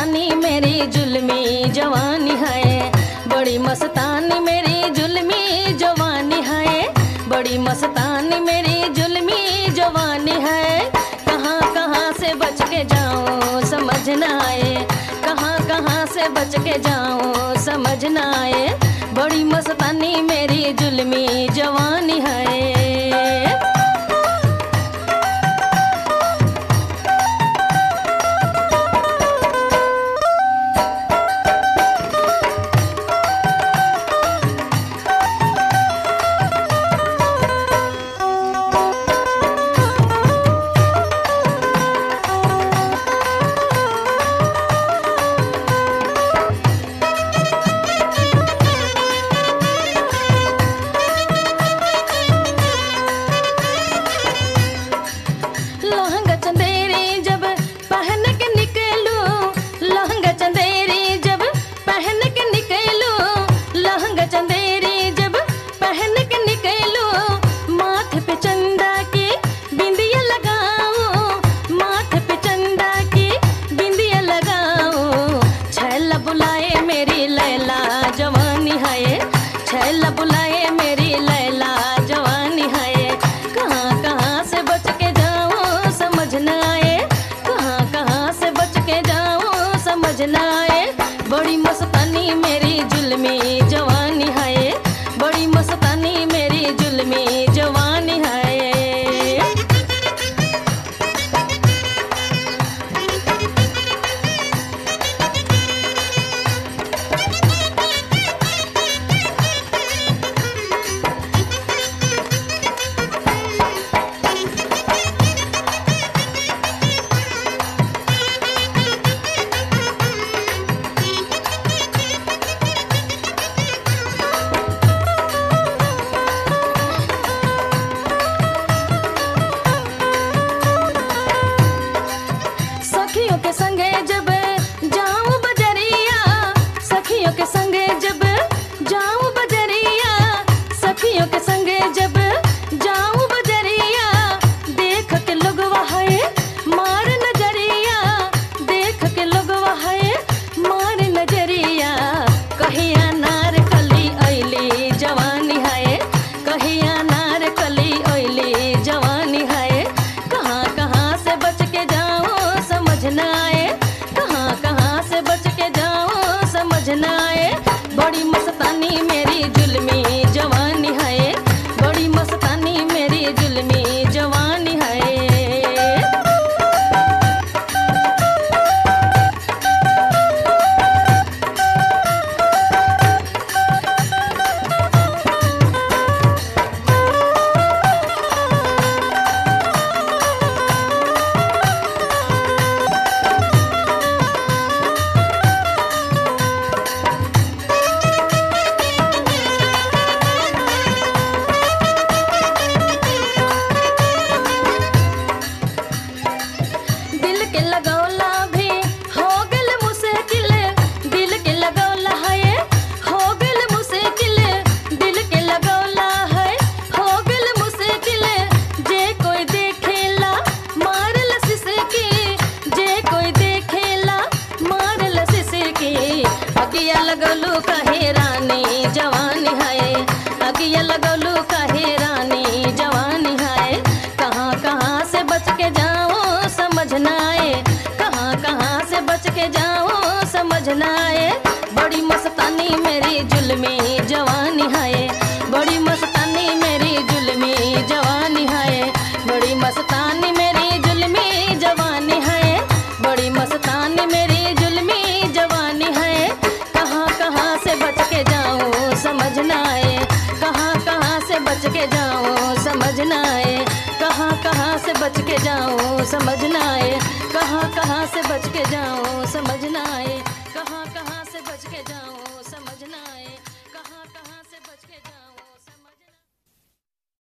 मस्तानी मेरी जुल्मी जवानी है, बड़ी मस्तानी मेरी जुल्मी जवानी है, बड़ी मस्तानी मेरी जुल्मी जवानी है। कहाँ कहाँ से बच के जाऊँ समझ न आए, कहाँ कहाँ से बच के जाऊँ समझ न आए, बड़ी मस्तानी मेरी जुल्मी जवानी है। छैला बुलाए मेरी लैला जवानी है, कहाँ कहाँ से बच के जाऊँ समझ न आए, कहाँ कहाँ से बच के जाऊँ समझ न आए, बड़ी मस्तानी मेरी जुल्मी जवानी है, बड़ी मस्तानी मेरी जुल्मी जवानी है। सखियों के संगे जब जाऊं बजरिया, सखियों के संगे जब जाऊं बजरिया, सखियों के संगे जब जाऊं बजरिया, देख के लोगवा है मार नजरिया, देख के लोगवा है मार नजरिया, कहिया नार कली ऐली जवानी है, कहिया नार कली ऐली जवानी है, कहाँ कहाँ से बच के जाऊं समझ न आए, कहाँ कहाँ से बच के जाऊँ समझ न आए, बड़ी मस्तानी मेरी जुल्मी जवानी है, बड़ी मस्तानी मेरी जुल्मी जवानी है। दिल के लगौला भी हो गल मुश्किल, दिल के लगौला है हो गल मुश्किल, दिल के लगौला है हो गल मुश्किल, जे कोई देखेला मार लसिस की, जे कोई देखेला मार लसिस की, अगिया लगौलू कहे रानी जवानी है, अगिया लगौलू कहे रानी जवानी है, कहाँ कहाँ से बच के जाऊँ समझ न आए, कहाँ कहाँ से बच के जाऊँ समझ न आए, बड़ी मस्तानी मेरी जुल्मी जवानी है, बड़ी मस्तानी मेरी जुल्मी जवानी है, बड़ी मस्तानी मेरी जुल्मी जवानी है, बड़ी मस्तानी मेरी जुल्मी जवानी है, कहाँ कहाँ से बच के जाऊँ समझ न आए, कहाँ कहाँ से बच के जाऊँ समझ न आए, कहाँ कहाँ से बच के जाऊँ समझ न आए, कहाँ कहाँ से बच के जाऊँ